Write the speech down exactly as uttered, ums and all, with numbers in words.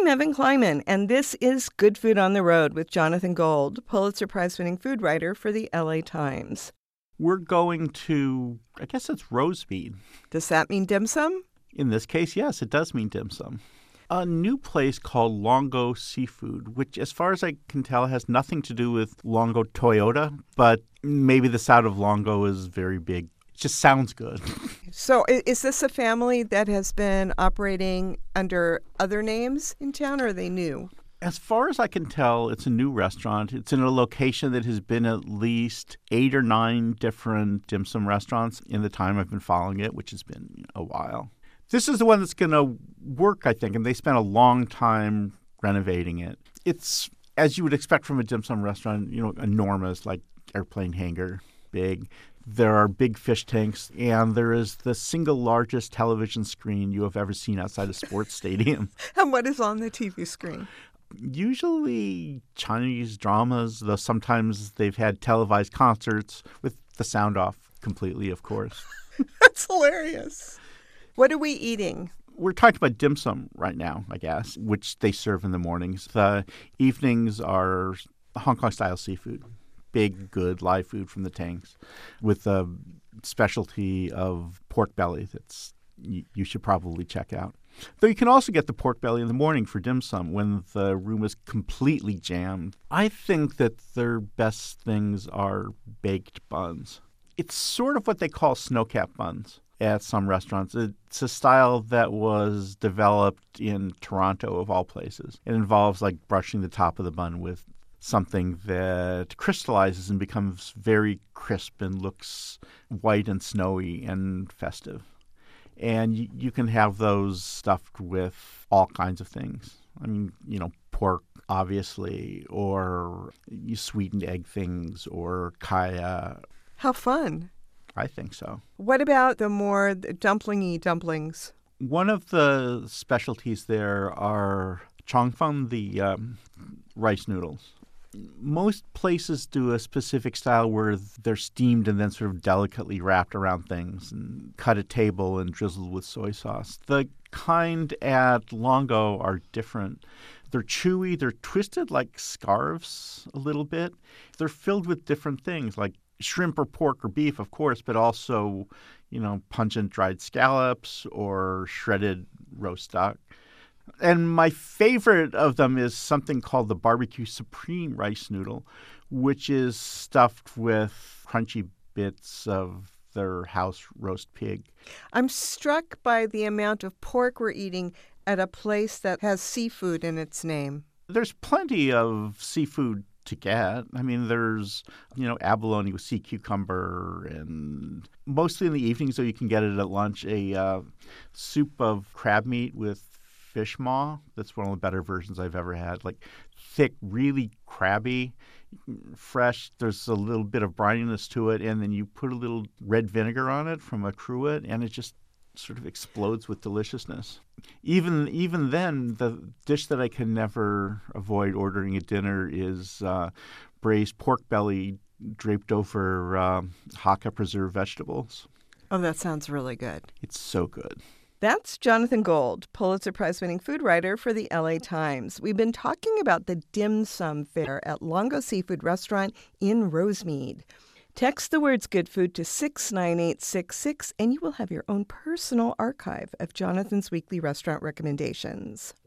Evan Kleiman, and this is Good Food on the Road with Jonathan Gold, Pulitzer Prize-winning food writer for the L A Times. We're going to, I guess it's Rosemead. Does that mean dim sum? In this case, yes, it does mean dim sum. A new place called Longo Seafood, which as far as I can tell has nothing to do with Longo Toyota, but maybe the sound of Longo is very big. It just sounds good. So is this a family that has been operating under other names in town, or are they new? As far as I can tell, it's a new restaurant. It's in a location that has been at least eight or nine different dim sum restaurants in the time I've been following it, which has been a while. This is the one that's going to work, I think, and they spent a long time renovating it. It's, as you would expect from a dim sum restaurant, you know, enormous, like airplane hangar, big. There are big fish tanks, and there is the single largest television screen you have ever seen outside a sports stadium. And what is on the T V screen? Usually Chinese dramas, though sometimes they've had televised concerts with the sound off completely, of course. That's hilarious. What are we eating? We're talking about dim sum right now, I guess, which they serve in the mornings. The evenings are Hong Kong-style seafood, big, good, live food from the tanks, with a specialty of pork belly that's you, you should probably check out. Though you can also get the pork belly in the morning for dim sum when the room is completely jammed. I think that their best things are baked buns. It's sort of what they call snowcap buns at some restaurants. It's a style that was developed in Toronto, of all places. It involves like brushing the top of the bun with something that crystallizes and becomes very crisp and looks white and snowy and festive. And you, you can have those stuffed with all kinds of things. I mean, you know, pork, obviously, or you sweetened egg things, or kaya. How fun. I think so. What about the more dumpling-y dumplings? One of the specialties there are chongfeng, the um, rice noodles. Most places do a specific style where they're steamed and then sort of delicately wrapped around things and cut at table and drizzled with soy sauce. The kind at Longo are different. They're chewy, they're twisted like scarves a little bit. They're filled with different things like shrimp or pork or beef, of course, but also, you know, pungent dried scallops or shredded roast duck. And my favorite of them is something called the Barbecue Supreme rice noodle, which is stuffed with crunchy bits of their house roast pig. I'm struck by the amount of pork we're eating at a place that has seafood in its name. There's plenty of seafood to get. I mean, there's, you know, abalone with sea cucumber, and mostly in the evenings, so you can get it at lunch, a uh, soup of crab meat with fish maw. That's one of the better versions I've ever had. Like thick, really crabby, fresh. There's a little bit of brininess to it, and then you put a little red vinegar on it from a cruet, and it just sort of explodes with deliciousness. Even even then, the dish that I can never avoid ordering at dinner is uh, braised pork belly draped over uh, Hakka preserved vegetables. Oh, that sounds really good. It's so good. That's Jonathan Gold, Pulitzer Prize-winning food writer for the L A Times. We've been talking about the dim sum fare at Longo Seafood Restaurant in Rosemead. Text the words good food to six nine eight six six, and you will have your own personal archive of Jonathan's weekly restaurant recommendations.